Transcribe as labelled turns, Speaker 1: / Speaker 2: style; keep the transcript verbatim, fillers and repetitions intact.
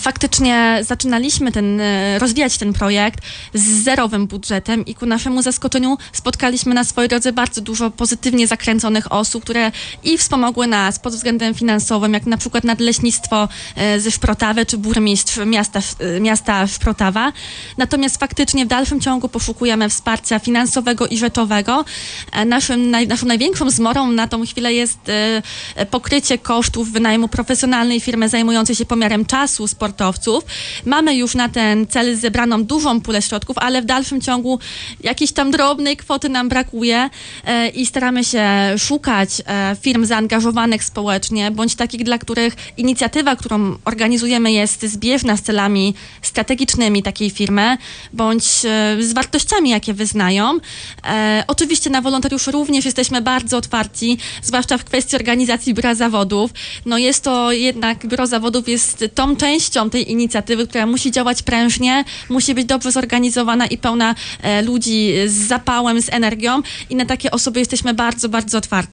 Speaker 1: Faktycznie zaczynaliśmy ten, rozwijać ten projekt z zerowym budżetem i ku naszemu zaskoczeniu spotkaliśmy na swojej drodze bardzo dużo pozytywnie zakręconych osób, które i wspomogły nas pod względem finansowym, jak na przykład Nadleśnictwo ze Szprotawy czy burmistrz miasta, miasta Szprotawa. Natomiast faktycznie w dalszym ciągu poszukujemy wsparcia finansowego i rzeczowego. Naszym, naj, naszą największą zmorą na tą chwilę jest pokrycie kosztów wynajmu profesjonalnej firmy zajmującej się pomiarem czasu sportowców. Mamy już na ten cel zebraną dużą pulę środków, ale w dalszym ciągu jakiejś tam drobnej kwoty nam brakuje e, i staramy się szukać e, firm zaangażowanych społecznie, bądź takich, dla których inicjatywa, którą organizujemy, jest zbieżna z celami strategicznymi takiej firmy, bądź e, z wartościami, jakie wyznają. E, oczywiście na wolontariuszy również jesteśmy bardzo otwarci, zwłaszcza w kwestii organizacji biura zawodów. No jest to jednak, biuro zawodów jest tą częścią tej inicjatywy, która musi działać prężnie, musi być dobrze zorganizowana i pełna e, ludzi z zapałem, z energią i na takie osoby jesteśmy bardzo, bardzo otwarci.